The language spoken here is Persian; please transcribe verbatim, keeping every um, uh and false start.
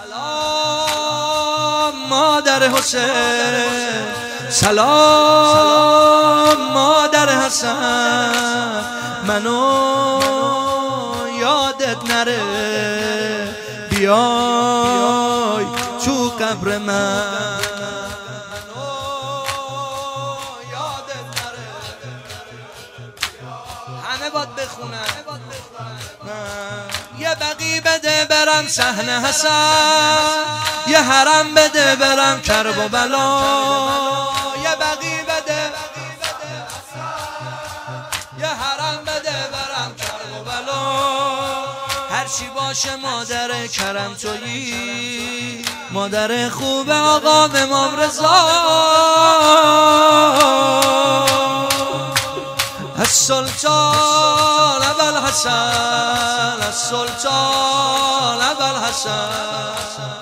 سلام مادر حسین، سلام مادر حسن، منو یادت نره بیای تو قبر من. همه باید بخونن یه بقی بده برم صحنه حسن، یه حرم بده برم کرب و بلا، یه بقی بده یه حرم بده برم کرب و بلا. هرچی باشه مادر کرم تویی، مادر خوب آقا امام رضا. السلطان ابوالحسن، السلطان ابوالحسن.